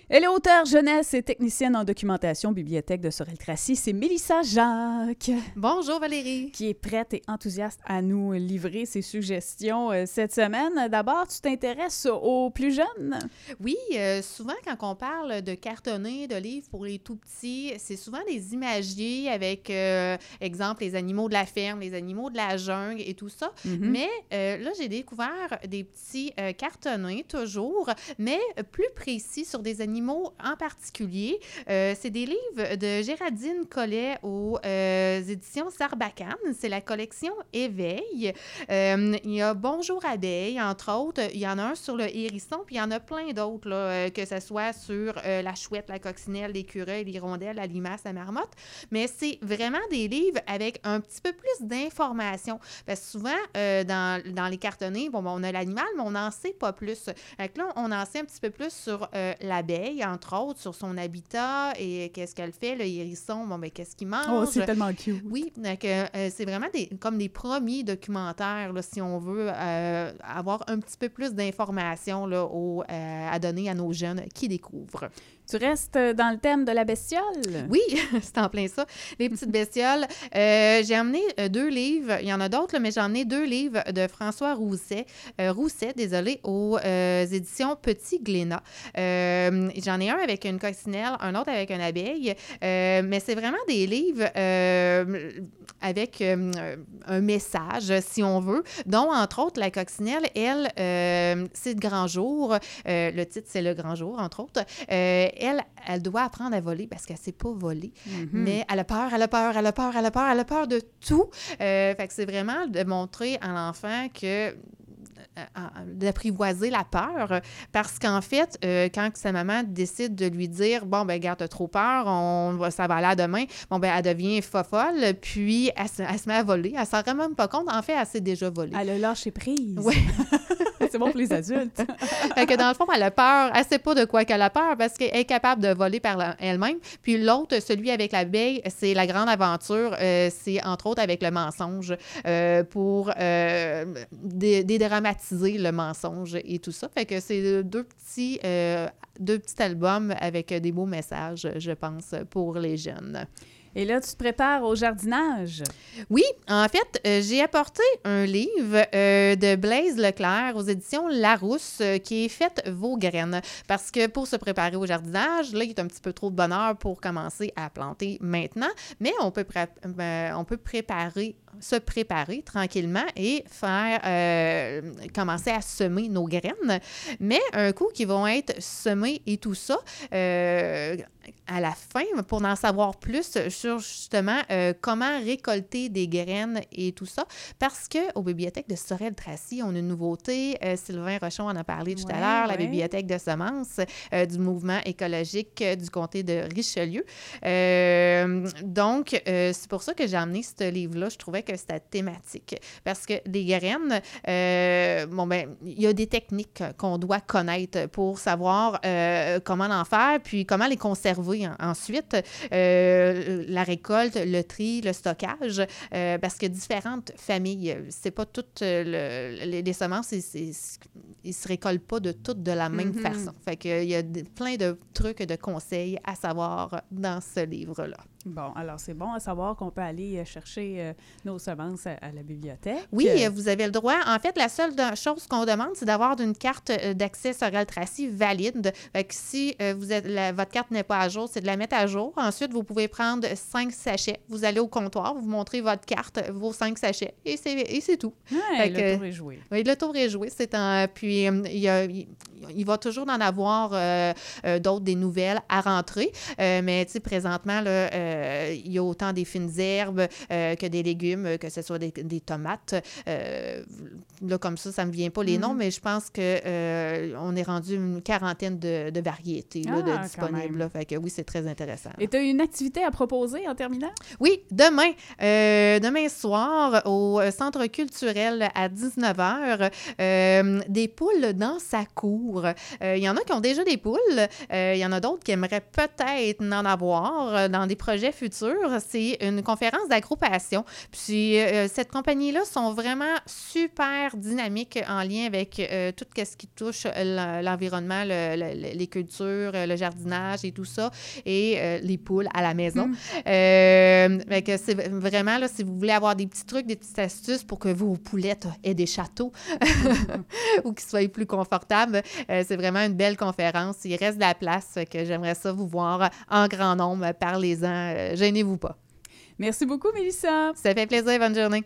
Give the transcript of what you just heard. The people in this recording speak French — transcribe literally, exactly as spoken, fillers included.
Elle est auteure jeunesse et technicienne en documentation bibliothèque de Sorel-Tracy. C'est Mélissa Jacques. Bonjour Valérie. Qui est prête et enthousiaste à nous livrer ses suggestions euh, cette semaine. D'abord, tu t'intéresses aux plus jeunes? Oui, euh, souvent quand on parle de cartonnés, de livres pour les tout petits, c'est souvent des imagiers avec, euh, exemple, les animaux de la ferme, les animaux de la jungle et tout ça. Mm-hmm. Mais euh, là, j'ai découvert des petits euh, cartonnés, toujours, mais plus précis sur des animaux en particulier. Euh, c'est des livres de Géraldine Collet aux euh, éditions Sarbacane. C'est la collection Éveil. Euh, il y a Bonjour Abeille, entre autres. Il y en a un sur le hérisson, puis il y en a plein d'autres, là, euh, que ce soit sur euh, la chouette, la coccinelle, l'écureuil, l'hirondelle, la limace, la marmotte. Mais c'est vraiment des livres avec un petit peu plus d'informations. Parce que souvent, euh, dans, dans les cartonnés, bon, on a l'animal, mais on n'en sait pas plus. Donc là, on en sait un petit peu plus sur euh, l'abeille, entre autres, sur son habitat et qu'est-ce qu'elle fait, le hérisson, bon, ben qu'est-ce qu'il mange. Oh, c'est tellement cute. Oui, donc euh, c'est vraiment des, comme des premiers documentaires, là, si on veut euh, avoir un petit peu plus d'informations là, au, euh, à donner à nos jeunes qui découvrent. Tu restes dans le thème de la bestiole? Oui, c'est en plein ça. Les petites bestioles. Euh, j'ai emmené euh, deux livres. Il y en a d'autres, là, mais j'ai emmené deux livres de François Rousset. Euh, Rousset, désolé, aux euh, éditions Petit Glénat. Euh, j'en ai un avec une coccinelle, un autre avec une abeille. Euh, mais c'est vraiment des livres euh, avec euh, un message, si on veut, dont, entre autres, la coccinelle, elle, euh, c'est de grand jour. Euh, le titre, c'est Le Grand Jour, entre autres. Euh, Elle, elle doit apprendre à voler parce qu'elle ne sait pas voler. Mm-hmm. Mais elle a peur, elle a peur, elle a peur, elle a peur, elle a peur de tout. Euh, fait que c'est vraiment de montrer à l'enfant que d'apprivoiser la peur, parce qu'en fait, euh, quand sa maman décide de lui dire « Bon, ben garde, t'as trop peur, on va, ça va aller à demain », bon, ben elle devient fofolle, puis elle se, elle se met à voler. Elle s'en rend même pas compte. En fait, elle s'est déjà volée. Elle a lâché prise. Oui. C'est bon pour les adultes. Fait que dans le fond, elle a peur. Elle sait pas de quoi qu'elle a peur parce qu'elle est capable de voler par la, elle-même. Puis l'autre, celui avec l'abeille, c'est la grande aventure. Euh, c'est entre autres avec le mensonge euh, pour euh, dé- dédramatiser le mensonge et tout ça. Fait que c'est deux petits, euh, deux petits albums avec des beaux messages, je pense, pour les jeunes. Et là, tu te prépares au jardinage? Oui, en fait, euh, j'ai apporté un livre euh, de Blaise Leclerc aux éditions Larousse euh, qui est fait vos graines. Parce que pour se préparer au jardinage, là, il est un petit peu trop de bonheur pour commencer à planter maintenant, mais on peut, pré- euh, on peut préparer se préparer tranquillement et faire euh, commencer à semer nos graines. Mais un coup qui vont être semées et tout ça, euh, à la fin, pour en savoir plus sur justement euh, comment récolter des graines et tout ça, parce qu'aux bibliothèques de Sorel-Tracy, on a une nouveauté. Euh, Sylvain Rochon en a parlé tout ouais, à l'heure, ouais. La bibliothèque de semences euh, du mouvement écologique euh, du comté de Richelieu. Euh, donc, euh, c'est pour ça que j'ai amené ce livre-là. Je trouvais que c'était thématique. Parce que les graines, euh, bon, ben, il y a des techniques qu'on doit connaître pour savoir euh, comment en faire, puis comment les conserver en, ensuite. Euh, la récolte, le tri, le stockage, euh, parce que différentes familles, c'est pas toutes euh, le, les, les semences, ils, ils, ils se récoltent pas de toutes de la même mm-hmm. façon. Fait qu'il y a de, plein de trucs, de conseils à savoir dans ce livre-là. Bon, alors c'est bon à savoir qu'on peut aller chercher euh, nos semences à, à la bibliothèque. Oui, euh, vous avez le droit. En fait, la seule de- chose qu'on demande, c'est d'avoir une carte d'accès Sorel-Tracy valide. Fait que si euh, vous êtes, la, votre carte n'est pas à jour, c'est de la mettre à jour. Ensuite, vous pouvez prendre cinq sachets. Vous allez au comptoir, vous montrez votre carte, vos cinq sachets, et c'est, et c'est tout. Ouais, le tour est joué. Oui, le tour est joué. C'est un, puis, euh, il, y a, il, il va toujours en avoir euh, euh, d'autres, des nouvelles à rentrer. Euh, mais, tu sais, présentement, là, euh, il y a autant des fines herbes euh, que des légumes, que ce soit des, des tomates. Euh, là, comme ça, ça ne me vient pas les mm-hmm. noms, mais je pense qu'on euh, est rendu une quarantaine de, de variétés là, ah, de disponibles. Là. Fait que oui, c'est très intéressant. Et tu as une activité à proposer en terminant? Oui, demain. Euh, demain soir, au Centre culturel à dix-neuf heures, euh, des poupées poules dans sa cour. Euh, il y en a qui ont déjà des poules. Euh, il y en a d'autres qui aimeraient peut-être en avoir euh, dans des projets futurs. C'est une conférence d'agrupation. Puis euh, cette compagnie-là sont vraiment super dynamiques en lien avec euh, tout ce qui touche l'environnement, le, le, les cultures, le jardinage et tout ça, et euh, les poules à la maison. Mm. Euh, fait que c'est vraiment, là, si vous voulez avoir des petits trucs, des petites astuces pour que vos poulettes aient des châteaux ou qu'ils soient plus confortables, euh, c'est vraiment une belle conférence. Il reste de la place, que j'aimerais ça vous voir en grand nombre. Parlez-en, euh, gênez-vous pas. Merci beaucoup, Mélissa. Ça fait plaisir. Bonne journée.